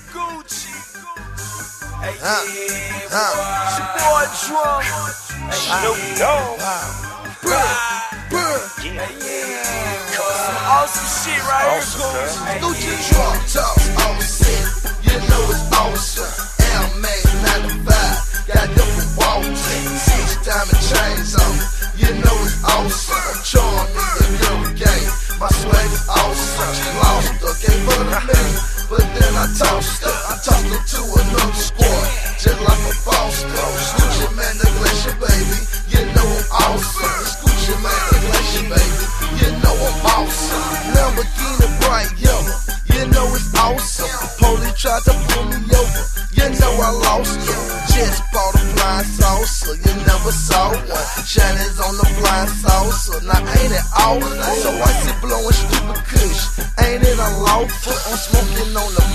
Gucci. Hey, it's your boy Drum. Snoop Dogg. Some awesome shit right here, Gucci Drum talk, all set. You know it's awesome. Airmax 95, got them for walking. 6 diamond chains on. You know it's awesome. Charm in the game. My swag is awesome. She lost her, gave her to me, but then I tossed her. I tossed her to another squad, just like a Foster. Gucci man, the glacier, baby. You know I'm awesome. It's Gucci man, the glacier, baby. You know I'm awesome. Lamborghini bright yellow. You know it's awesome. Police tried to pull me over. You know I lost her. Just bought a flying saucer. You never saw one. Shinies on the flying saucer. Now ain't it awesome? So I sit blowing stupid kush. Ain't it unlawful? I'm smoking on the